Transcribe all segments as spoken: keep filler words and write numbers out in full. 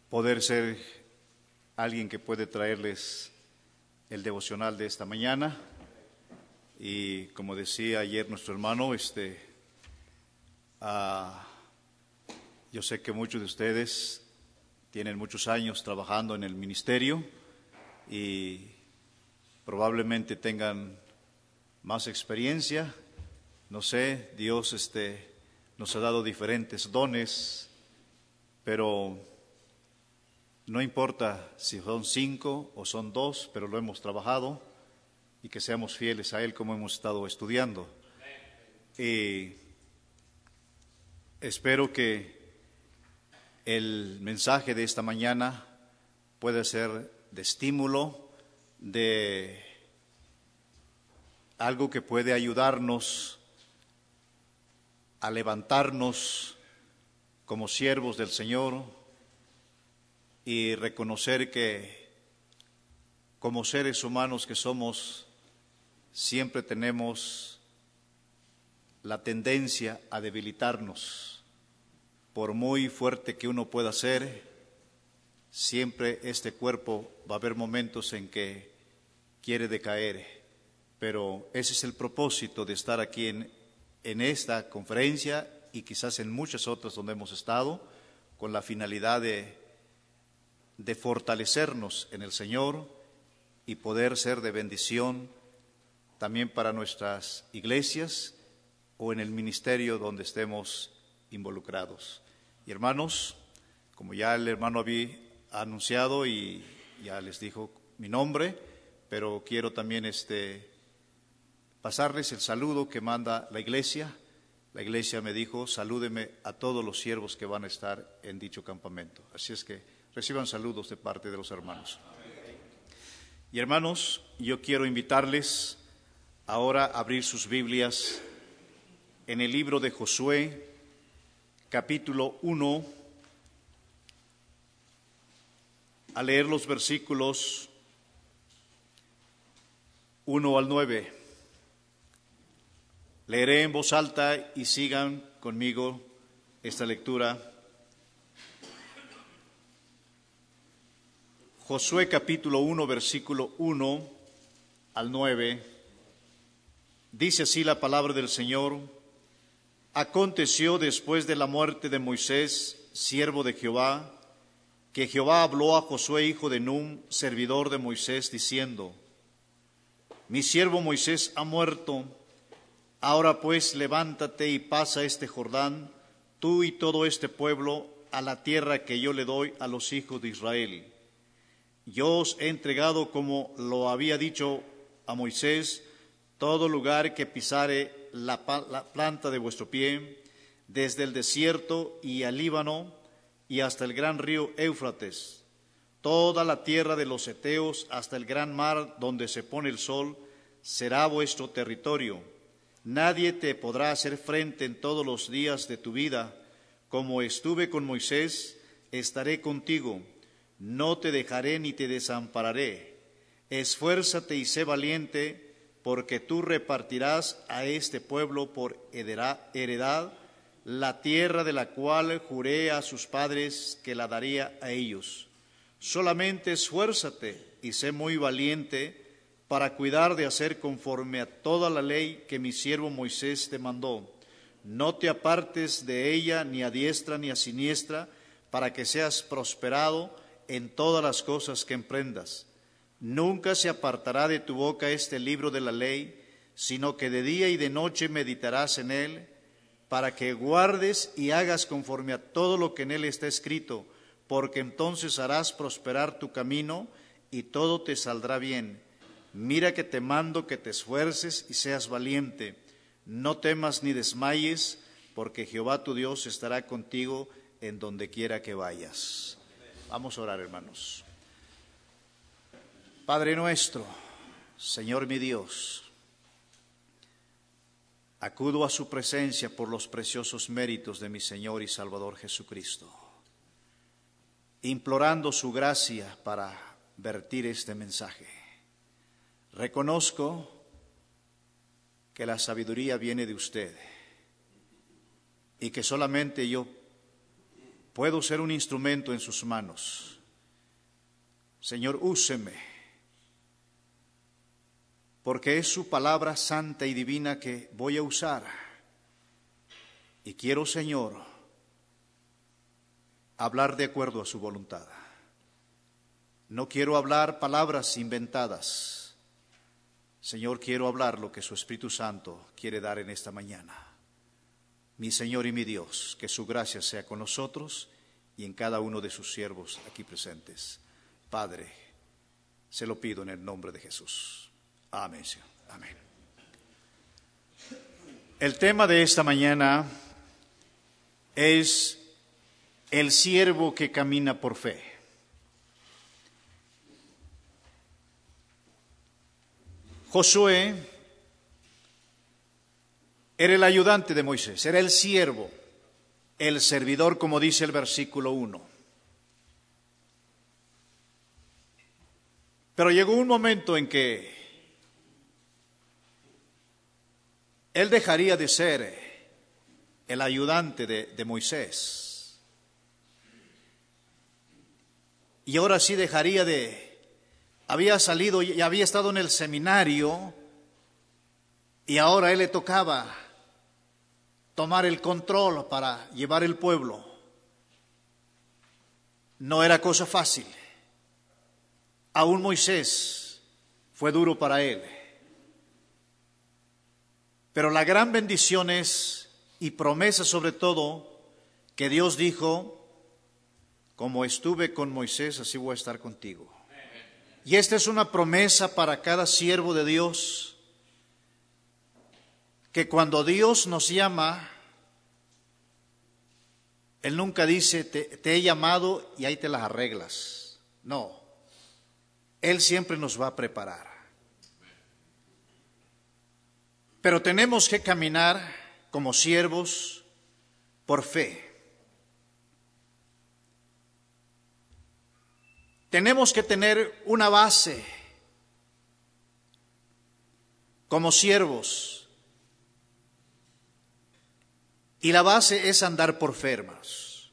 poder ser alguien que puede traerles el devocional de esta mañana. Y como decía ayer nuestro hermano, este, uh, yo sé que muchos de ustedes tienen muchos años trabajando en el ministerio y probablemente tengan más experiencia. No sé, Dios este, nos ha dado diferentes dones, pero no importa si son cinco o son dos, pero lo hemos trabajado y que seamos fieles a Él como hemos estado estudiando. Y espero que el mensaje de esta mañana pueda ser de estímulo, de algo que puede ayudarnos a levantarnos como siervos del Señor y reconocer que como seres humanos que somos, siempre tenemos la tendencia a debilitarnos. Por muy fuerte que uno pueda ser, siempre este cuerpo va a haber momentos en que quiere decaer. Pero ese es el propósito de estar aquí en, en esta conferencia y quizás en muchas otras donde hemos estado, con la finalidad de, de fortalecernos en el Señor y poder ser de bendición también para nuestras iglesias o en el ministerio donde estemos involucrados. Y hermanos, como ya el hermano había anunciado y ya les dijo mi nombre, pero quiero también este, pasarles el saludo que manda la iglesia. La iglesia me dijo, salúdeme a todos los siervos que van a estar en dicho campamento. Así es que reciban saludos de parte de los hermanos. Y hermanos, yo quiero invitarles ahora a abrir sus Biblias en el libro de Josué, capítulo uno, a leer los versículos uno al nueve. Leeré en voz alta y sigan conmigo esta lectura. Josué capítulo uno, versículo uno al nueve. Dice así la palabra del Señor. Aconteció después de la muerte de Moisés, siervo de Jehová, que Jehová habló a Josué, hijo de Nun, servidor de Moisés, diciendo: Mi siervo Moisés ha muerto. Ahora pues levántate y pasa este Jordán, tú y todo este pueblo, a la tierra que yo le doy a los hijos de Israel. Yo os he entregado, como lo había dicho a Moisés, todo lugar que pisare la, la planta de vuestro pie, desde el desierto y al Líbano y hasta el gran río Éufrates, toda la tierra de los heteos hasta el gran mar donde se pone el sol, será vuestro territorio. Nadie te podrá hacer frente en todos los días de tu vida. Como estuve con Moisés, estaré contigo. No te dejaré ni te desampararé. Esfuérzate y sé valiente, porque tú repartirás a este pueblo por heredad la tierra de la cual juré a sus padres que la daría a ellos. Solamente esfuérzate y sé muy valiente para cuidar de hacer conforme a toda la ley que mi siervo Moisés te mandó. No te apartes de ella ni a diestra ni a siniestra, para que seas prosperado en todas las cosas que emprendas. Nunca se apartará de tu boca este libro de la ley, sino que de día y de noche meditarás en él, para que guardes y hagas conforme a todo lo que en él está escrito, porque entonces harás prosperar tu camino y todo te saldrá bien. Mira que te mando que te esfuerces y seas valiente. No temas ni desmayes, porque Jehová tu Dios estará contigo en donde quiera que vayas. Vamos a orar, hermanos. Padre nuestro, Señor mi Dios, acudo a su presencia por los preciosos méritos de mi Señor y Salvador Jesucristo, implorando su gracia para vertir este mensaje. Reconozco que la sabiduría viene de usted y que solamente yo puedo ser un instrumento en sus manos. Señor, úseme, porque es su palabra santa y divina que voy a usar. Y quiero, Señor, hablar de acuerdo a su voluntad. No quiero hablar palabras inventadas. Señor, quiero hablar lo que su Espíritu Santo quiere dar en esta mañana. Mi Señor y mi Dios, que su gracia sea con nosotros y en cada uno de sus siervos aquí presentes. Padre, se lo pido en el nombre de Jesús. Amén, Señor. Amén. El tema de esta mañana es el siervo que camina por fe. Josué era el ayudante de Moisés, era el siervo, el servidor, como dice el versículo uno. Pero llegó un momento en que él dejaría de ser el ayudante de, de Moisés. Y ahora sí dejaría de... Había salido y había estado en el seminario y ahora a él le tocaba tomar el control para llevar el pueblo. No era cosa fácil. Aún Moisés fue duro para él. Pero la gran bendición es, y promesa sobre todo, que Dios dijo, como estuve con Moisés, así voy a estar contigo. Y esta es una promesa para cada siervo de Dios, que cuando Dios nos llama, Él nunca dice, te, te he llamado y ahí te las arreglas. No, Él siempre nos va a preparar. Pero tenemos que caminar como siervos por fe. Tenemos que tener una base como siervos. Y la base es andar por fe, hermanos.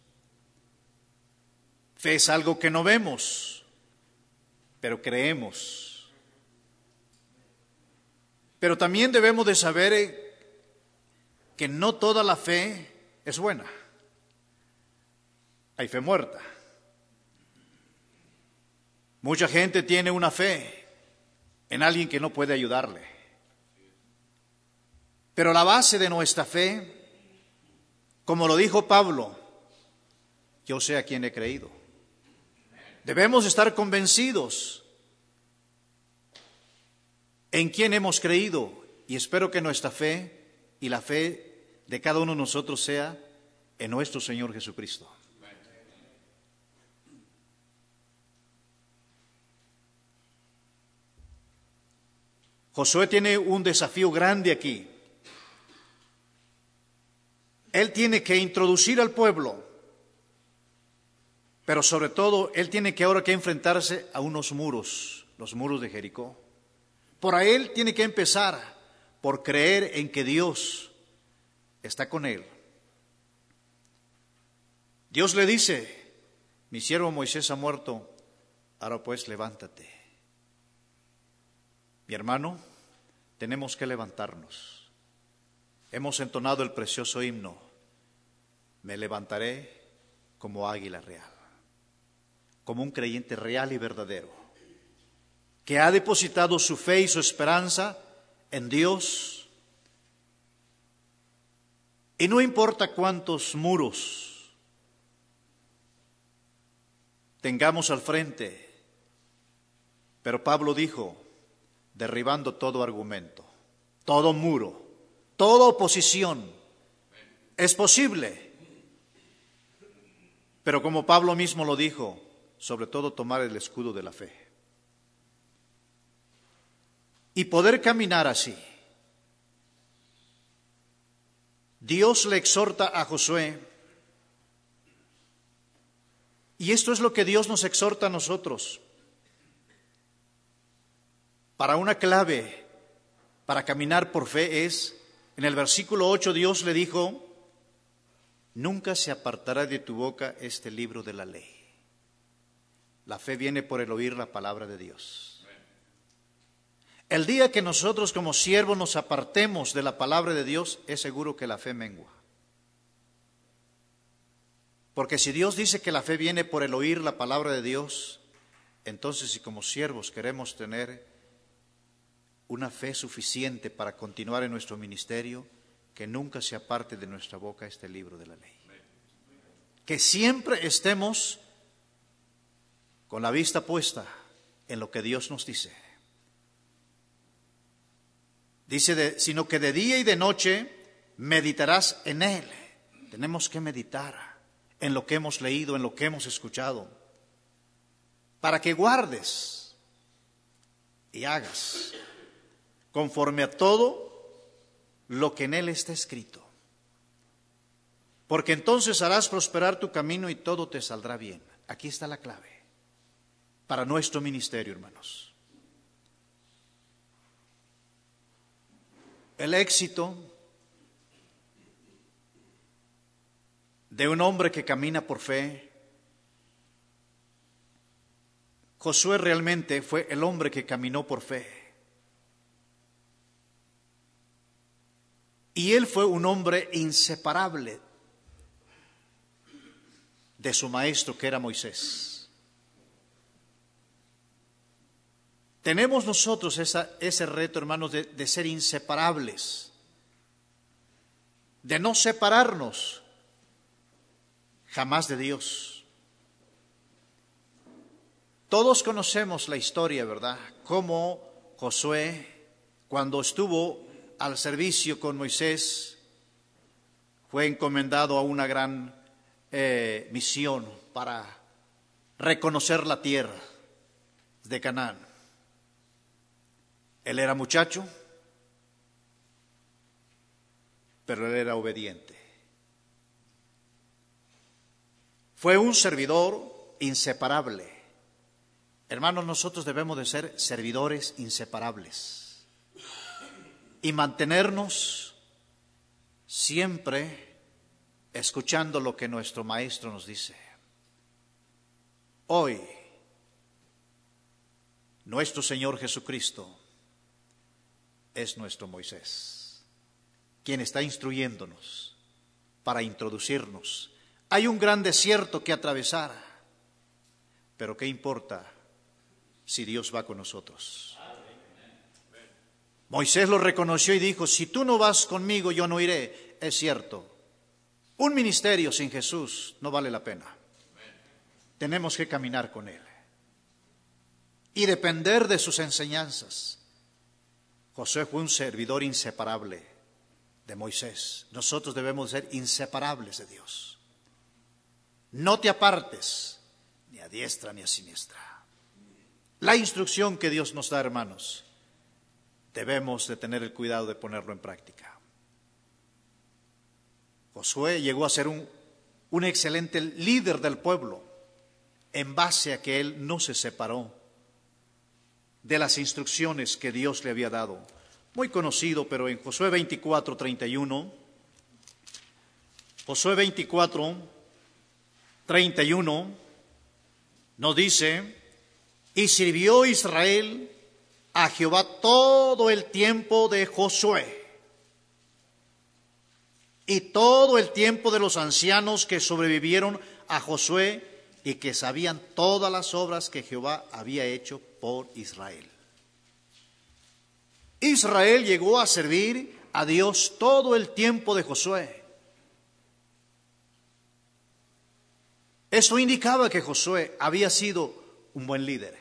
Fe es algo que no vemos, pero creemos. Pero también debemos de saber que no toda la fe es buena. Hay fe muerta. Mucha gente tiene una fe en alguien que no puede ayudarle. Pero la base de nuestra fe, como lo dijo Pablo, yo sé a quién he creído. Debemos estar convencidos en quién hemos creído, y espero que nuestra fe y la fe de cada uno de nosotros sea en nuestro Señor Jesucristo. Josué tiene un desafío grande aquí. Él tiene que introducir al pueblo, pero sobre todo él tiene que ahora que enfrentarse a unos muros, los muros de Jericó. Por ahí él tiene que empezar por creer en que Dios está con él. Dios le dice, mi siervo Moisés ha muerto, ahora pues levántate. Mi hermano, tenemos que levantarnos. Hemos entonado el precioso himno, me levantaré como águila real, como un creyente real y verdadero, que ha depositado su fe y su esperanza en Dios. Y no importa cuántos muros tengamos al frente, pero Pablo dijo, derribando todo argumento, todo muro, toda oposición, es posible. Pero como Pablo mismo lo dijo, sobre todo tomar el escudo de la fe. Y poder caminar así. Dios le exhorta a Josué, y esto es lo que Dios nos exhorta a nosotros. Para una clave para caminar por fe es, en el versículo ocho Dios le dijo, nunca se apartará de tu boca este libro de la ley. La fe viene por el oír la palabra de Dios. El día que nosotros como siervos nos apartemos de la palabra de Dios, es seguro que la fe mengua. Porque si Dios dice que la fe viene por el oír la palabra de Dios, entonces si como siervos queremos tener una fe suficiente para continuar en nuestro ministerio, que nunca se aparte de nuestra boca este libro de la ley. Que siempre estemos con la vista puesta en lo que Dios nos dice. Dice, de, sino que de día y de noche meditarás en él. Tenemos que meditar en lo que hemos leído, en lo que hemos escuchado, para que guardes y hagas conforme a todo lo que en él está escrito. Porque entonces harás prosperar tu camino y todo te saldrá bien. Aquí está la clave para nuestro ministerio, hermanos. El éxito de un hombre que camina por fe. Josué realmente fue el hombre que caminó por fe. Y él fue un hombre inseparable de su maestro, que era Moisés. Tenemos nosotros esa, ese reto, hermanos, de, de ser inseparables, de no separarnos jamás de Dios. Todos conocemos la historia, ¿verdad? Cómo Josué, cuando estuvo al servicio con Moisés, fue encomendado a una gran eh, misión para reconocer la tierra de Canaán. Él era muchacho, pero él era obediente. Fue un servidor inseparable. Hermanos, nosotros debemos de ser servidores inseparables y mantenernos siempre escuchando lo que nuestro Maestro nos dice. Hoy, nuestro Señor Jesucristo es nuestro Moisés, quien está instruyéndonos para introducirnos. Hay un gran desierto que atravesar, pero ¿qué importa si Dios va con nosotros? Moisés lo reconoció y dijo, si tú no vas conmigo, yo no iré. Es cierto, un ministerio sin Jesús no vale la pena. Tenemos que caminar con Él y depender de sus enseñanzas. Josué fue un servidor inseparable de Moisés. Nosotros debemos ser inseparables de Dios. No te apartes ni a diestra ni a siniestra. La instrucción que Dios nos da, hermanos, debemos de tener el cuidado de ponerlo en práctica. Josué llegó a ser un, un excelente líder del pueblo en base a que él no se separó de las instrucciones que Dios le había dado. Muy conocido, pero en Josué veinticuatro, treinta y uno, Josué veinticuatro, treinta y uno, nos dice, y sirvió Israel a Jehová todo el tiempo de Josué y todo el tiempo de los ancianos que sobrevivieron a Josué y que sabían todas las obras que Jehová había hecho por Israel. Israel llegó a servir a Dios todo el tiempo de Josué. Eso indicaba que Josué había sido un buen líder.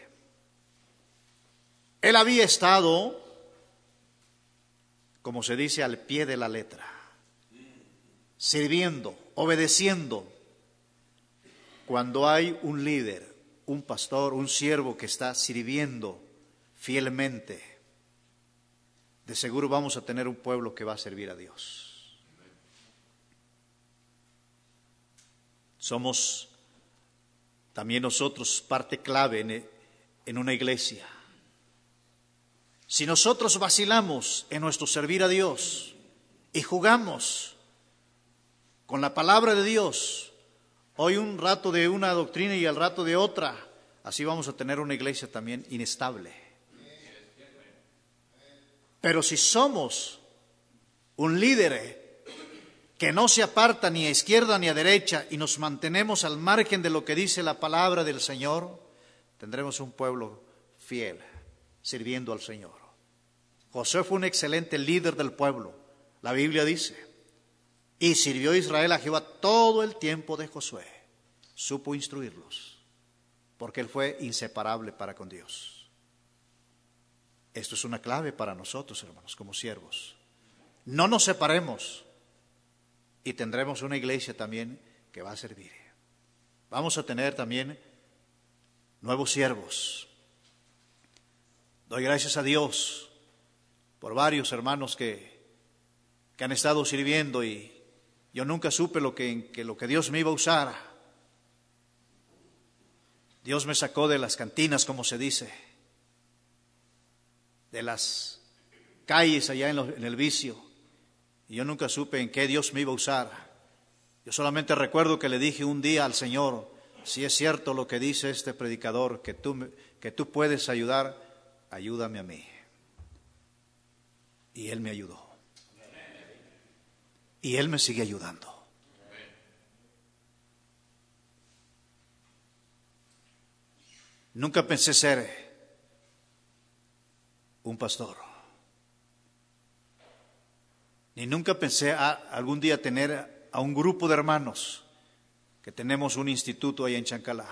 Él había estado, como se dice, al pie de la letra, sirviendo, obedeciendo. Cuando hay un líder, un pastor, un siervo que está sirviendo fielmente, de seguro vamos a tener un pueblo que va a servir a Dios. Somos también nosotros parte clave en, en una iglesia. Si nosotros vacilamos en nuestro servir a Dios y jugamos con la palabra de Dios, hoy un rato de una doctrina y al rato de otra, así vamos a tener una iglesia también inestable. Pero si somos un líder que no se aparta ni a izquierda ni a derecha y nos mantenemos al margen de lo que dice la palabra del Señor, tendremos un pueblo fiel, sirviendo al Señor. Josué fue un excelente líder del pueblo, la Biblia dice, y sirvió Israel a Jehová todo el tiempo de Josué. Supo instruirlos, porque él fue inseparable para con Dios. Esto es una clave para nosotros, hermanos, como siervos. No nos separemos y tendremos una iglesia también que va a servir. Vamos a tener también nuevos siervos. Doy gracias a Dios por varios hermanos que, que han estado sirviendo y yo nunca supe lo que, que, lo que Dios me iba a usar. Dios me sacó de las cantinas, como se dice, de las calles allá en, lo, en el vicio, y yo nunca supe en qué Dios me iba a usar. Yo solamente recuerdo que le dije un día al Señor, si es cierto lo que dice este predicador, que tú, que tú puedes ayudar, ayúdame a mí. Y Él me ayudó. Y Él me sigue ayudando. Nunca pensé ser un pastor. Ni nunca pensé a, algún día tener a un grupo de hermanos, que tenemos un instituto ahí en Chancalá.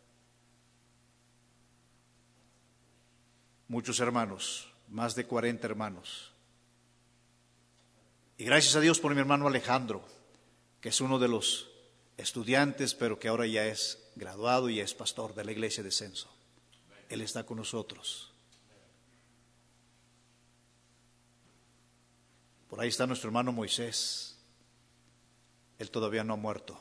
Muchos hermanos, más de cuarenta hermanos. Y gracias a Dios por mi hermano Alejandro, que es uno de los estudiantes, pero que ahora ya es graduado y es pastor de la iglesia de Censo. Él está con nosotros. Por ahí está nuestro hermano Moisés. Él todavía no ha muerto.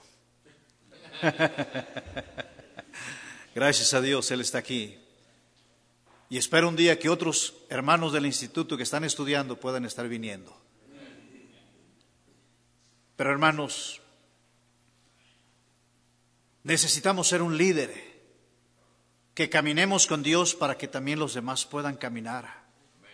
Gracias a Dios, Él está aquí. Y espero un día que otros hermanos del instituto que están estudiando puedan estar viniendo. Pero hermanos, necesitamos ser un líder, que caminemos con Dios para que también los demás puedan caminar.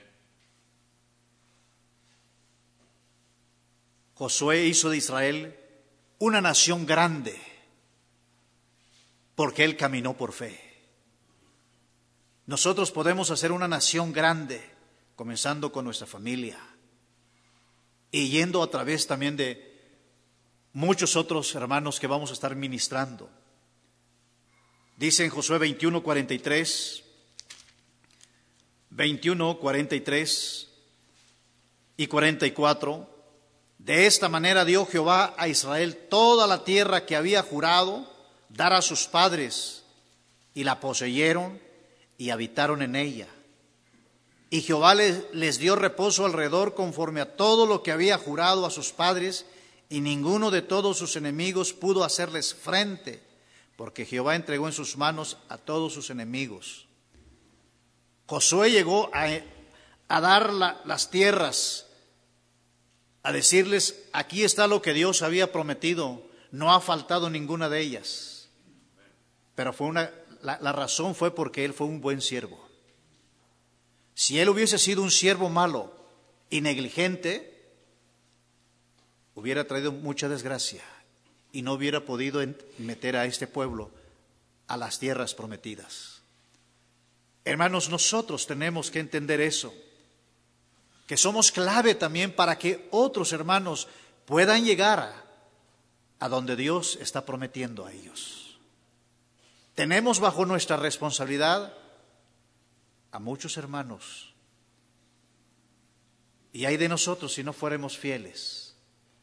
Josué hizo de Israel una nación grande, porque él caminó por fe. Nosotros podemos hacer una nación grande, comenzando con nuestra familia y yendo a través también de muchos otros hermanos que vamos a estar ministrando. Dice en Josué veintiuno, cuarenta y tres, veintiuno, cuarenta y tres y cuarenta y cuatro, de esta manera dio Jehová a Israel toda la tierra que había jurado dar a sus padres, y la poseyeron y habitaron en ella. Y Jehová les, les dio reposo alrededor conforme a todo lo que había jurado a sus padres, y ninguno de todos sus enemigos pudo hacerles frente, porque Jehová entregó en sus manos a todos sus enemigos. Josué llegó a, a dar la, las tierras, a decirles, aquí está lo que Dios había prometido, no ha faltado ninguna de ellas. Pero fue una, la, la razón fue porque él fue un buen siervo. Si él hubiese sido un siervo malo y negligente, hubiera traído mucha desgracia y no hubiera podido meter a este pueblo a las tierras prometidas. Hermanos, nosotros tenemos que entender eso, que somos clave también para que otros hermanos puedan llegar a, a donde Dios está prometiendo a ellos. Tenemos bajo nuestra responsabilidad a muchos hermanos, y hay de nosotros si no fuéramos fieles.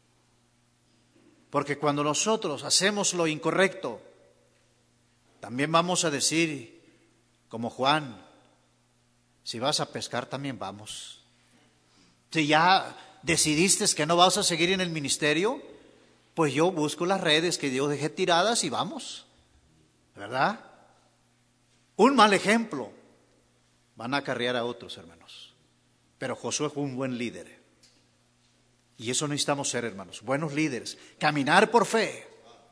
Porque cuando nosotros hacemos lo incorrecto, también vamos a decir, como Juan, si vas a pescar también vamos. Si ya decidiste que no vas a seguir en el ministerio, pues yo busco las redes que Dios dejé tiradas y vamos, ¿verdad? Un mal ejemplo van a acarrear a otros hermanos. Pero Josué fue un buen líder. Y eso necesitamos ser, hermanos, buenos líderes, caminar por fe.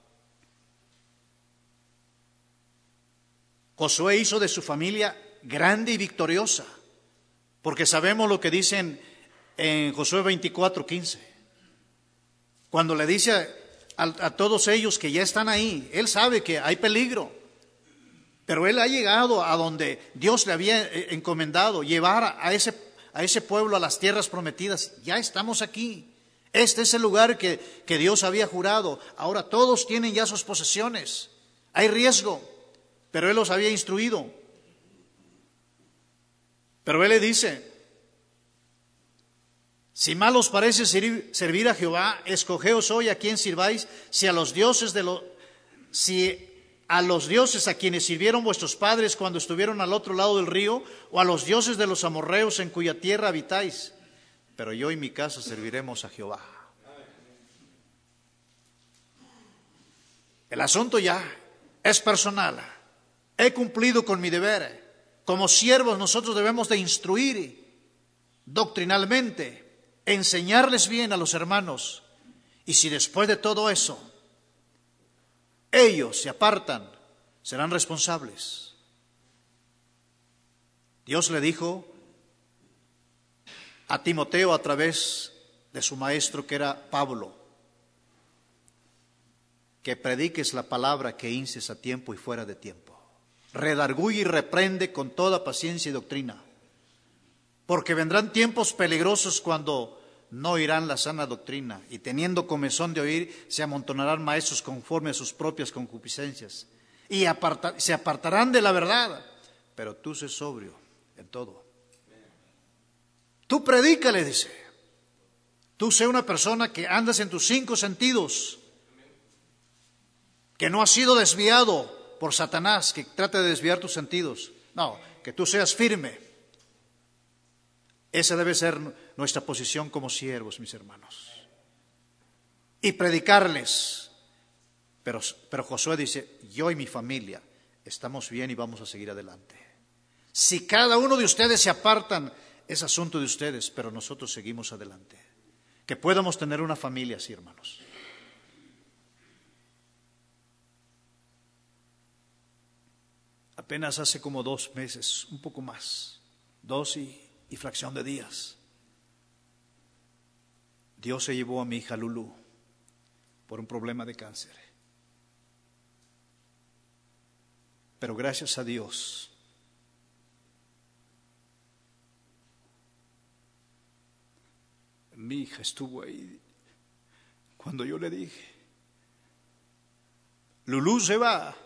Josué hizo de su familia grande y victoriosa, porque sabemos lo que dicen en Josué veinticuatro quince. Cuando le dice a, a, a todos ellos que ya están ahí, él sabe que hay peligro, pero él ha llegado a donde Dios le había encomendado, llevar a ese, a ese pueblo a las tierras prometidas. Ya estamos aquí. Este es el lugar que, que Dios había jurado. Ahora todos tienen ya sus posesiones. Hay riesgo, pero él los había instruido. Pero él le dice: si mal os parece servir a Jehová, escogeos hoy a quién sirváis, si a los dioses de los, si a los dioses a quienes sirvieron vuestros padres cuando estuvieron al otro lado del río, o a los dioses de los amorreos en cuya tierra habitáis. Pero yo y mi casa serviremos a Jehová. El asunto ya es personal. He cumplido con mi deber. Como siervos nosotros debemos de instruir doctrinalmente, enseñarles bien a los hermanos. Y si después de todo eso ellos se apartan, serán responsables. Dios le dijo a Timoteo a través de su maestro, que era Pablo, que prediques la palabra, que inces a tiempo y fuera de tiempo. Redarguye y reprende con toda paciencia y doctrina, porque vendrán tiempos peligrosos cuando no oirán la sana doctrina, y teniendo comezón de oír, se amontonarán maestros conforme a sus propias concupiscencias, y aparta, se apartarán de la verdad. Pero tú sé sobrio en todo. Tú predícale, dice. Tú sé una persona que andas en tus cinco sentidos, que no has sido desviado por Satanás, que trata de desviar tus sentidos. No, que tú seas firme. Esa debe ser nuestra posición como siervos, mis hermanos. Y predicarles. Pero, pero Josué dice: yo y mi familia estamos bien y vamos a seguir adelante. Si cada uno de ustedes se apartan, es asunto de ustedes, pero nosotros seguimos adelante. Que podamos tener una familia así, hermanos. Apenas hace como dos meses, un poco más, dos y... y fracción de días, Dios se llevó a mi hija Lulú por un problema de cáncer. Pero gracias a Dios, mi hija estuvo ahí cuando yo le dije: Lulú se va,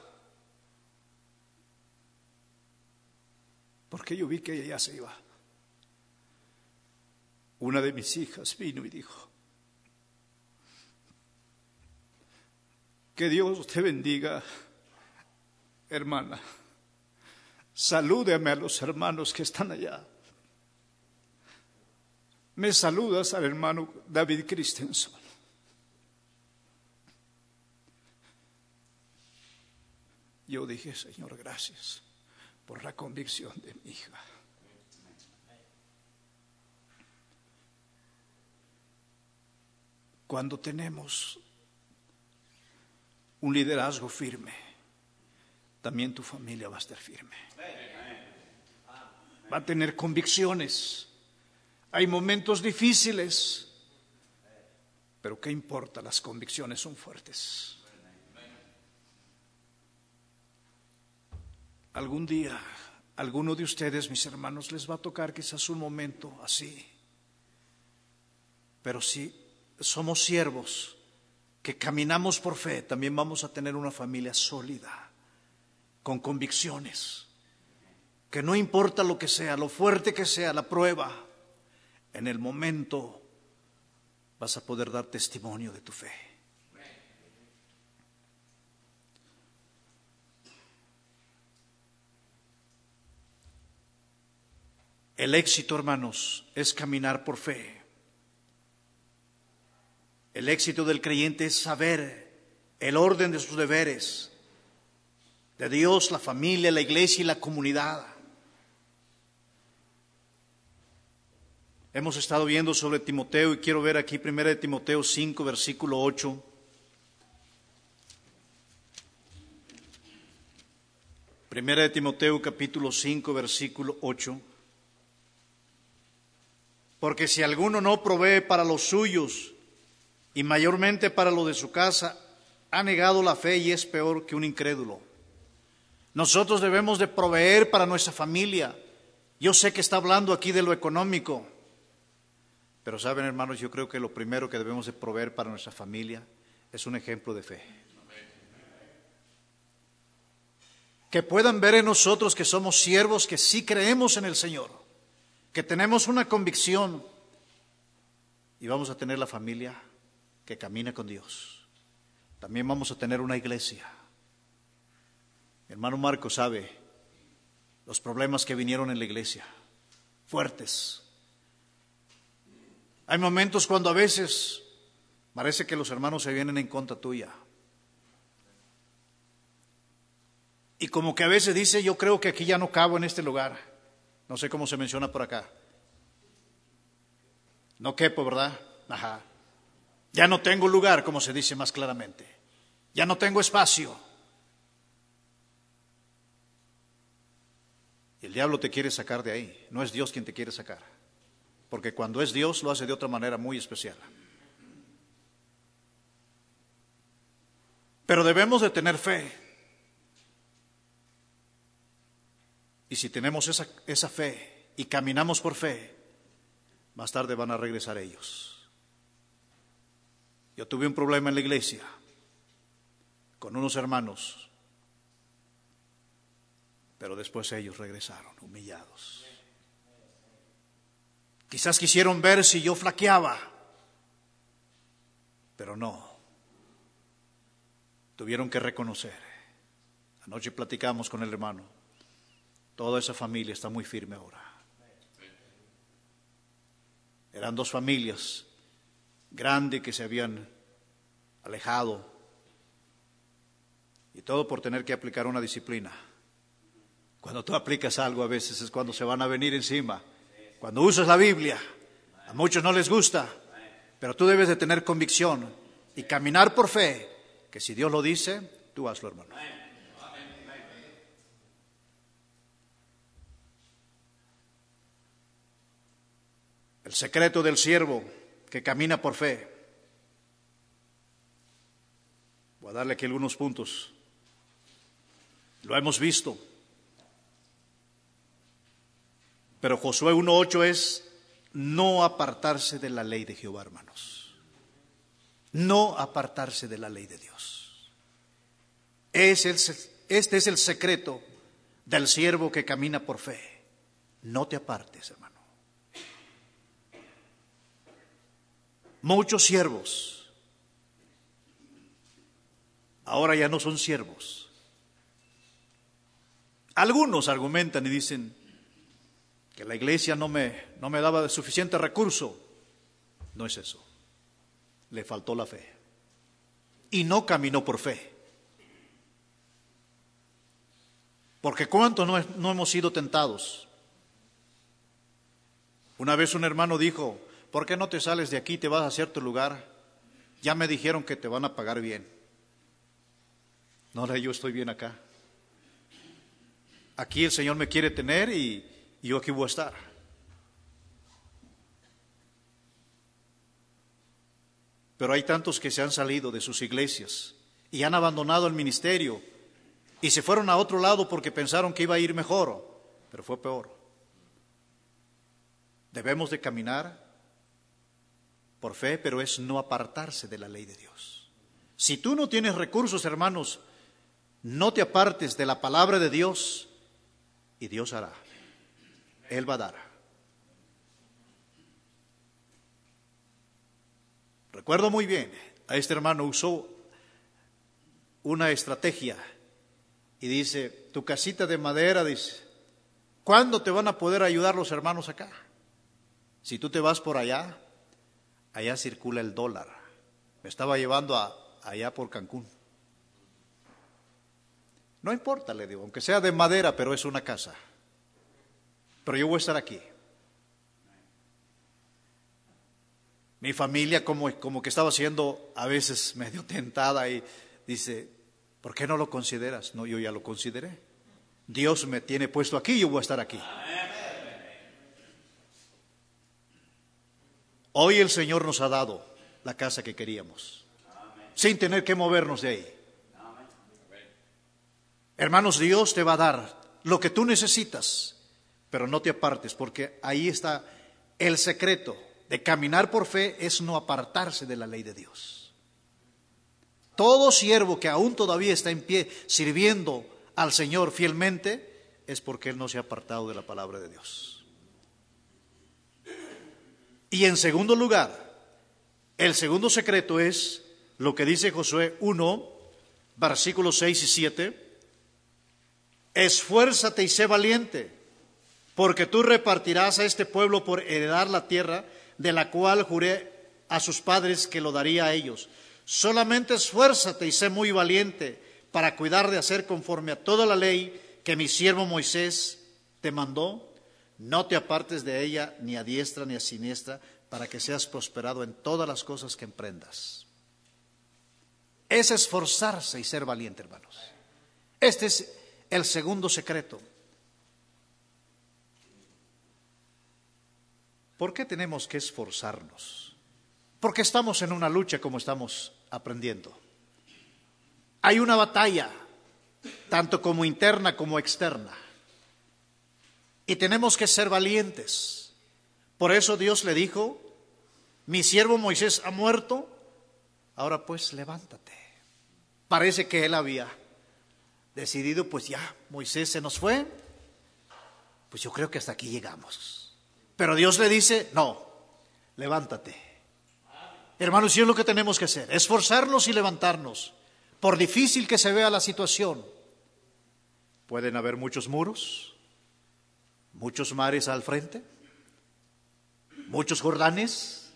porque yo vi que ella ya se iba. Una de mis hijas vino y dijo: que Dios te bendiga, hermana. Salúdame a los hermanos que están allá. Me saludas al hermano David Christensen. Yo dije: Señor, gracias por la convicción de mi hija. Cuando tenemos un liderazgo firme, también tu familia va a estar firme. Va a tener convicciones. Hay momentos difíciles, pero ¿qué importa? Las convicciones son fuertes. Algún día, a alguno de ustedes, mis hermanos, les va a tocar quizás un momento así. Pero si somos siervos que caminamos por fe, también vamos a tener una familia sólida, con convicciones, que no importa lo que sea, lo fuerte que sea la prueba, en el momento vas a poder dar testimonio de tu fe. El éxito, hermanos, es caminar por fe. El éxito del creyente es saber el orden de sus deberes, de Dios, la familia, la iglesia y la comunidad. Hemos estado viendo sobre Timoteo y quiero ver aquí primera de Timoteo cinco, versículo ocho. Primera de Timoteo capítulo cinco, versículo ocho. Porque si alguno no provee para los suyos y mayormente para lo de su casa, ha negado la fe y es peor que un incrédulo. Nosotros debemos de proveer para nuestra familia. Yo sé que está hablando aquí de lo económico, pero saben, hermanos, yo creo que lo primero que debemos de proveer para nuestra familia es un ejemplo de fe. Que puedan ver en nosotros que somos siervos, que sí creemos en el Señor, que tenemos una convicción y vamos a tener la familia que camina con Dios. También vamos a tener una iglesia. Mi hermano Marco sabe los problemas que vinieron en la iglesia, fuertes. Hay momentos cuando a veces parece que los hermanos se vienen en contra tuya. Y como que a veces dice, yo creo que aquí ya no cabo en este lugar. No sé cómo se menciona por acá. No quepo, ¿verdad? Ajá. Ya no tengo lugar, como se dice más claramente. Ya no tengo espacio. Y el diablo te quiere sacar de ahí. No es Dios quien te quiere sacar. Porque cuando es Dios lo hace de otra manera muy especial. Pero debemos de tener fe. Y si tenemos esa, esa fe y caminamos por fe, más tarde van a regresar ellos. Yo tuve un problema en la iglesia con unos hermanos, pero después ellos regresaron humillados. Quizás quisieron ver si yo flaqueaba, pero no. Tuvieron que reconocer. Anoche platicamos con el hermano. Toda esa familia está muy firme ahora. Eran dos familias grandes que se habían alejado. Y todo por tener que aplicar una disciplina. Cuando tú aplicas algo a veces es cuando se van a venir encima. Cuando usas la Biblia, a muchos no les gusta, pero tú debes de tener convicción y caminar por fe, que si Dios lo dice, tú hazlo, hermano. El secreto del siervo que camina por fe. Voy a darle aquí algunos puntos. Lo hemos visto. Pero Josué uno ocho es no apartarse de la ley de Jehová, hermanos. No apartarse de la ley de Dios. Es el, este es el secreto del siervo que camina por fe. No te apartes, hermano. Muchos siervos ahora ya no son siervos. Algunos argumentan y dicen que la iglesia no me, no me daba suficiente recurso. No es eso. Le faltó la fe. Y no caminó por fe. Porque ¿cuántos no, no hemos sido tentados? Una vez un hermano dijo, ¿por qué no te sales de aquí y te vas a cierto lugar? Ya me dijeron que te van a pagar bien. No, yo estoy bien acá. Aquí el Señor me quiere tener y, y yo aquí voy a estar. Pero hay tantos que se han salido de sus iglesias y han abandonado el ministerio y se fueron a otro lado porque pensaron que iba a ir mejor, pero fue peor. Debemos de caminar por fe, pero es no apartarse de la ley de Dios. Si tú no tienes recursos, hermanos, no te apartes de la palabra de Dios y Dios hará. Él va a dar. Recuerdo muy bien, a este hermano usó una estrategia y dice, tu casita de madera, dice, ¿cuándo te van a poder ayudar los hermanos acá? Si tú te vas por allá, allá circula el dólar. Me estaba llevando a, allá por Cancún. No importa, le digo, aunque sea de madera, pero es una casa. Pero yo voy a estar aquí. Mi familia como, como que estaba siendo a veces medio tentada y dice, ¿por qué no lo consideras? No, yo ya lo consideré. Dios me tiene puesto aquí y yo voy a estar aquí. Hoy el Señor nos ha dado la casa que queríamos, sin tener que movernos de ahí. Hermanos, Dios te va a dar lo que tú necesitas, pero no te apartes, porque ahí está el secreto de caminar por fe, es no apartarse de la ley de Dios. Todo siervo que aún todavía está en pie sirviendo al Señor fielmente es porque él no se ha apartado de la palabra de Dios. Y en segundo lugar, el segundo secreto es lo que dice Josué uno, versículos seis y siete. Esfuérzate y sé valiente, porque tú repartirás a este pueblo por heredar la tierra de la cual juré a sus padres que lo daría a ellos. Solamente esfuérzate y sé muy valiente para cuidar de hacer conforme a toda la ley que mi siervo Moisés te mandó. No te apartes de ella ni a diestra ni a siniestra, para que seas prosperado en todas las cosas que emprendas. Es esforzarse y ser valiente, hermanos. Este es el segundo secreto. ¿Por qué tenemos que esforzarnos? Porque estamos en una lucha, como estamos aprendiendo. Hay una batalla, tanto como interna como externa. Y tenemos que ser valientes. Por eso Dios le dijo, mi siervo Moisés ha muerto, ahora pues levántate. Parece que él había decidido, pues ya, Moisés se nos fue, pues yo creo que hasta aquí llegamos. Pero Dios le dice, no, levántate. Hermanos, y es lo que tenemos que hacer, esforzarnos y levantarnos, por difícil que se vea la situación. Pueden haber muchos muros, muchos mares al frente, muchos Jordanes,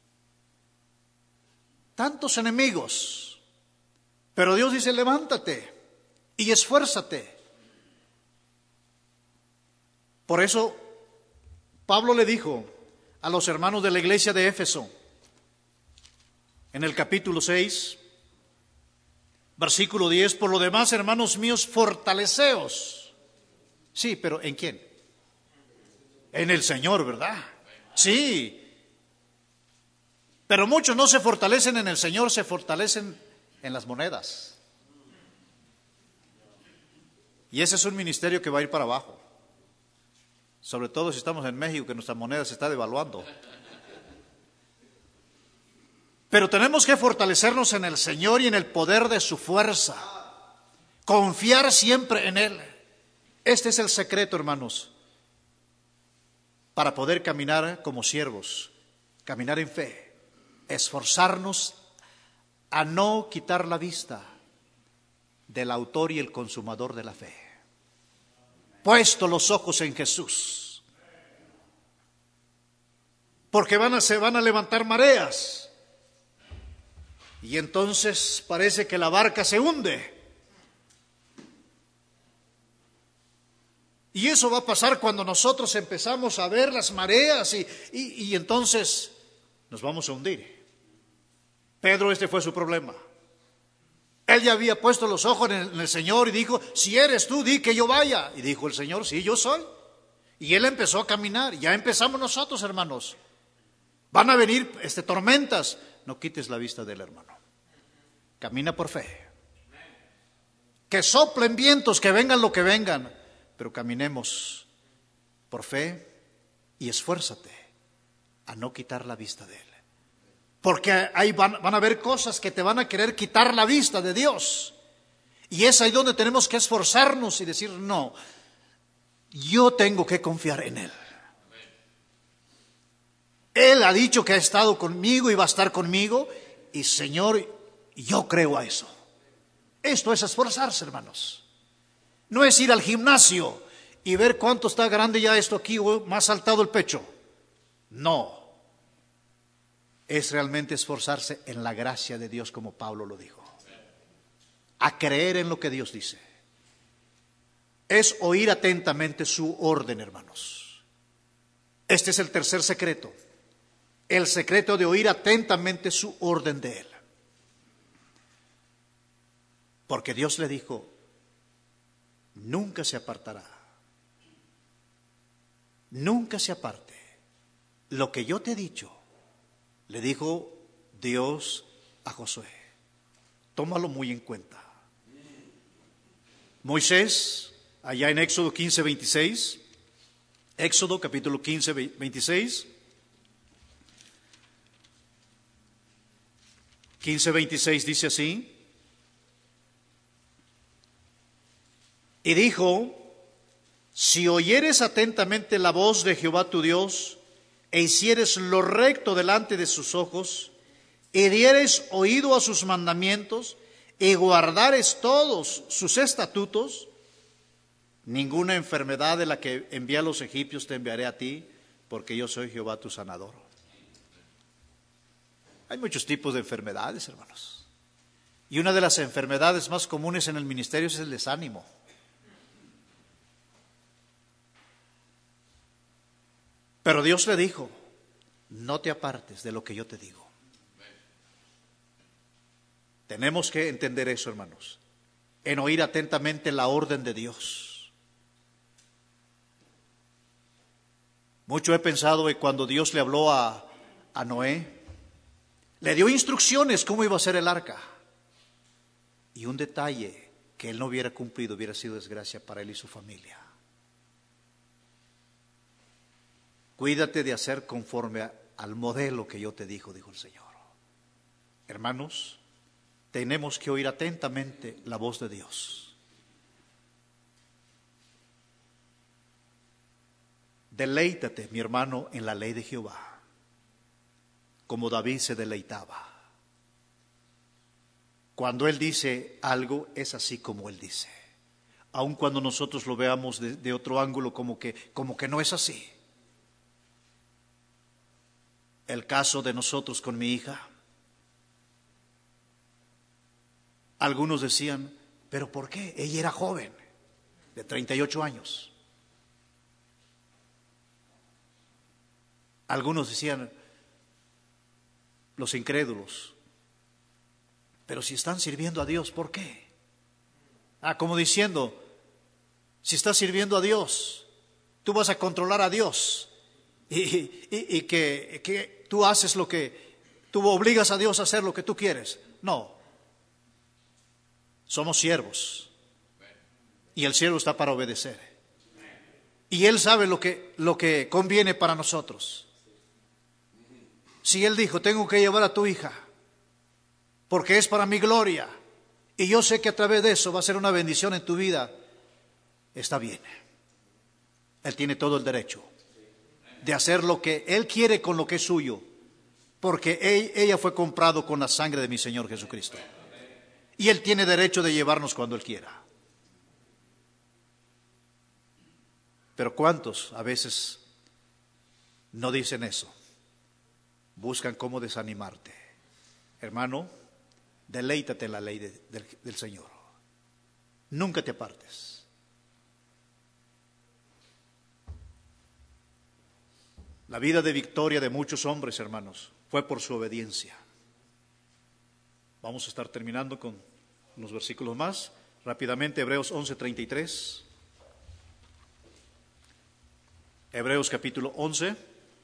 tantos enemigos, pero Dios dice, levántate y esfuérzate. Por eso Pablo le dijo a los hermanos de la iglesia de Éfeso, en el capítulo seis, versículo diez, por lo demás, hermanos míos, fortaleceos. Sí, pero ¿en quién? En el Señor, ¿verdad? Sí. Pero muchos no se fortalecen en el Señor, se fortalecen en las monedas. Y ese es un ministerio que va a ir para abajo. Sobre todo si estamos en México, que nuestra moneda se está devaluando. Pero tenemos que fortalecernos en el Señor y en el poder de su fuerza. Confiar siempre en Él. Este es el secreto, hermanos, para poder caminar como siervos, caminar en fe, esforzarnos a no quitar la vista del autor y el consumador de la fe. Puesto los ojos en Jesús. Porque van a, se van a levantar mareas. Y entonces parece que la barca se hunde. Y eso va a pasar cuando nosotros empezamos a ver las mareas y, y, y entonces nos vamos a hundir. Pedro, este fue su problema. Él ya había puesto los ojos en el, en el Señor y dijo, si eres tú, di que yo vaya. Y dijo el Señor, sí, yo soy. Y él empezó a caminar. Ya empezamos nosotros, hermanos. Van a venir este, tormentas. No quites la vista del hermano. Camina por fe. Que soplen vientos, que vengan lo que vengan. Pero caminemos por fe y esfuérzate a no quitar la vista de Él. Porque ahí van, van a haber cosas que te van a querer quitar la vista de Dios. Y es ahí donde tenemos que esforzarnos y decir, no, yo tengo que confiar en Él. Él ha dicho que ha estado conmigo y va a estar conmigo. Y Señor, yo creo a eso. Esto es esforzarse, hermanos. No es ir al gimnasio y ver cuánto está grande ya esto aquí o más saltado el pecho. No. Es realmente esforzarse en la gracia de Dios, como Pablo lo dijo. A creer en lo que Dios dice. Es oír atentamente su orden, hermanos. Este es el tercer secreto. el secreto de oír atentamente su orden de él. Porque Dios le dijo, nunca se apartará, nunca se aparte. Lo que yo te he dicho, le dijo Dios a Josué, tómalo muy en cuenta. Moisés, allá en Éxodo quince, veintiséis, Éxodo capítulo quince, veintiséis, quince, veintiséis dice así, y dijo, si oyeres atentamente la voz de Jehová tu Dios, e hicieres lo recto delante de sus ojos, y dieres oído a sus mandamientos, y guardares todos sus estatutos, ninguna enfermedad de la que envié a los egipcios te enviaré a ti, porque yo soy Jehová tu sanador. Hay muchos tipos de enfermedades, hermanos. Y una de las enfermedades más comunes en el ministerio es el desánimo. Pero Dios le dijo, no te apartes de lo que yo te digo. Tenemos que entender eso, hermanos, en oír atentamente la orden de Dios. Mucho he pensado que cuando Dios le habló a, a Noé, le dio instrucciones cómo iba a ser el arca. Y un detalle que él no hubiera cumplido hubiera sido desgracia para él y su familia. Cuídate de hacer conforme a, al modelo que yo te dijo, dijo el Señor. Hermanos, tenemos que oír atentamente la voz de Dios. Deleítate, mi hermano, en la ley de Jehová, como David se deleitaba. Cuando él dice algo, es así como él dice. Aun cuando nosotros lo veamos de, de otro ángulo, como que, como que no es así. El caso de nosotros con mi hija. Algunos decían, ¿pero por qué? Ella era joven, de treinta y ocho años. Algunos decían, los incrédulos, pero si están sirviendo a Dios, ¿por qué? Ah, como diciendo, si estás sirviendo a Dios, tú vas a controlar a Dios y, y, y que, que tú haces lo que, tú obligas a Dios a hacer lo que tú quieres. No, somos siervos y el siervo está para obedecer. Y Él sabe lo que, lo que conviene para nosotros. Si Él dijo, tengo que llevar a tu hija porque es para mi gloria y yo sé que a través de eso va a ser una bendición en tu vida, está bien. Él tiene todo el derecho de hacer lo que Él quiere con lo que es suyo, porque él, ella fue comprado con la sangre de mi Señor Jesucristo. Y Él tiene derecho de llevarnos cuando Él quiera. Pero ¿cuántos a veces no dicen eso? Buscan cómo desanimarte. Hermano, deleítate en la ley de, del, del Señor. Nunca te apartes. La vida de victoria de muchos hombres, hermanos, fue por su obediencia. Vamos a estar terminando con unos versículos más. Rápidamente, Hebreos once, treinta y tres. Hebreos capítulo once,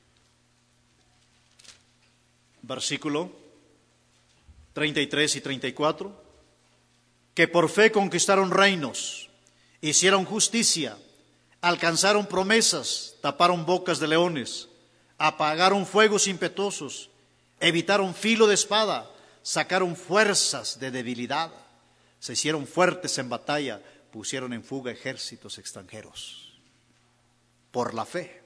versículo treinta y tres y treinta y cuatro. Que por fe conquistaron reinos, hicieron justicia, alcanzaron promesas, taparon bocas de leones, apagaron fuegos impetuosos, evitaron filo de espada, sacaron fuerzas de debilidad, se hicieron fuertes en batalla, pusieron en fuga ejércitos extranjeros. Por la fe.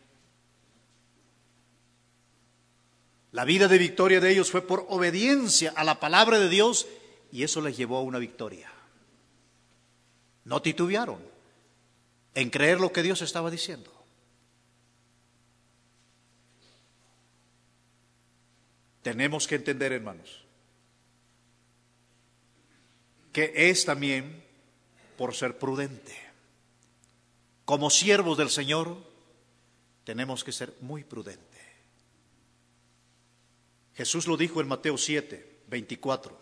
La vida de victoria de ellos fue por obediencia a la palabra de Dios y eso les llevó a una victoria. No titubearon en creer lo que Dios estaba diciendo. Tenemos que entender, hermanos, que es también por ser prudente. Como siervos del Señor, tenemos que ser muy prudentes. Jesús lo dijo en Mateo siete, veinticuatro.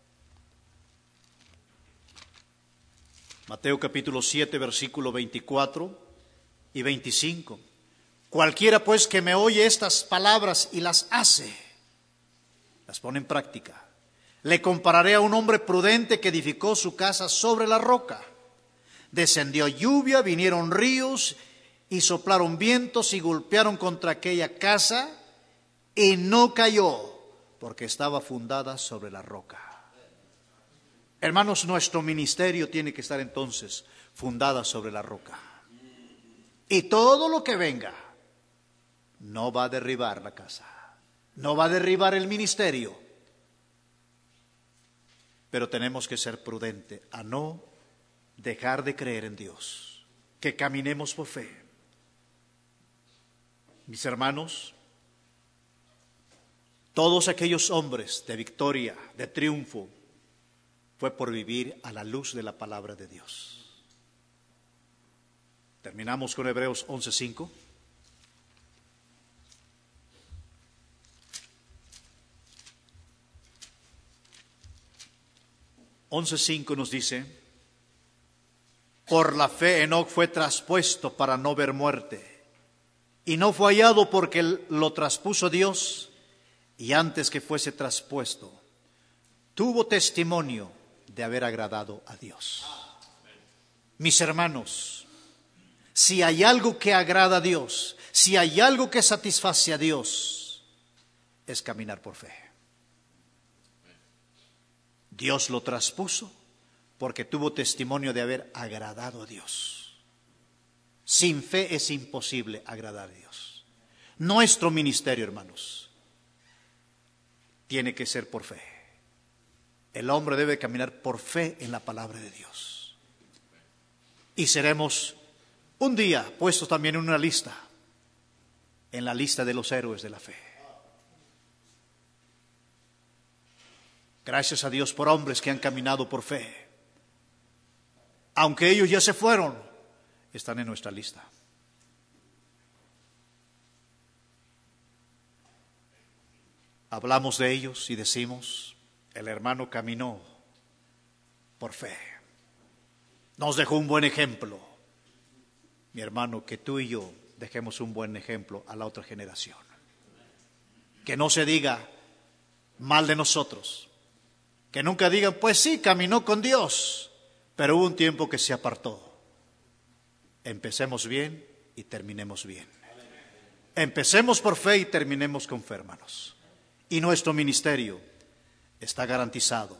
Mateo capítulo siete, versículo veinticuatro y veinticinco. Cualquiera pues que me oye estas palabras y las hace, las pone en práctica, le compararé a un hombre prudente que edificó su casa sobre la roca. Descendió lluvia, vinieron ríos y soplaron vientos y golpearon contra aquella casa y no cayó porque estaba fundada sobre la roca. Hermanos, nuestro ministerio tiene que estar entonces fundada sobre la roca. Y todo lo que venga no va a derribar la casa, no va a derribar el ministerio. Pero tenemos que ser prudentes a no dejar de creer en Dios, que caminemos por fe. Mis hermanos, todos aquellos hombres de victoria, de triunfo, fue por vivir a la luz de la palabra de Dios. Terminamos con Hebreos once cinco. once cinco nos dice: por la fe Enoc fue traspuesto para no ver muerte, y no fue hallado porque lo traspuso Dios, y antes que fuese traspuesto, tuvo testimonio de haber agradado a Dios. Mis hermanos, si hay algo que agrada a Dios, si hay algo que satisface a Dios, es caminar por fe. Dios lo traspuso porque tuvo testimonio de haber agradado a Dios. Sin fe es imposible agradar a Dios. Nuestro ministerio, hermanos, tiene que ser por fe. El hombre debe caminar por fe en la palabra de Dios. Y seremos un día puestos también en una lista, en la lista de los héroes de la fe. Gracias a Dios por hombres que han caminado por fe. Aunque ellos ya se fueron, están en nuestra lista. Hablamos de ellos y decimos: el hermano caminó por fe, nos dejó un buen ejemplo. Mi hermano, que tú y yo dejemos un buen ejemplo a la otra generación. Que no se diga mal de nosotros. Que nunca digan: pues sí, caminó con Dios, pero hubo un tiempo que se apartó. Empecemos bien y terminemos bien. Empecemos por fe y terminemos con fe, hermanos. Y nuestro ministerio está garantizado.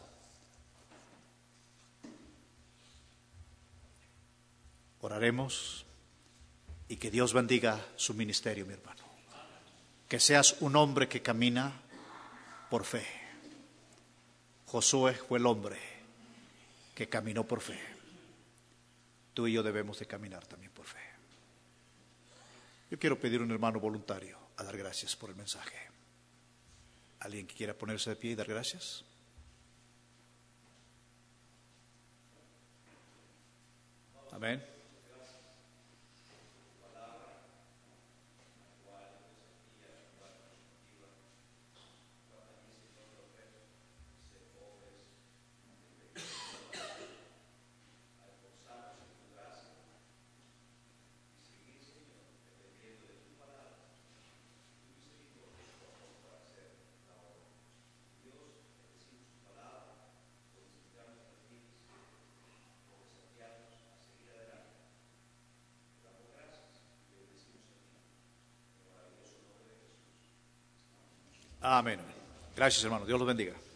Oraremos y que Dios bendiga su ministerio, mi hermano. Que seas un hombre que camina por fe. Josué fue el hombre que caminó por fe. Tú y yo debemos de caminar también por fe. Yo quiero pedir a un hermano voluntario a dar gracias por el mensaje. ¿Alguien que quiera ponerse de pie y dar gracias? Amén. Amén. Gracias, hermano. Dios los bendiga.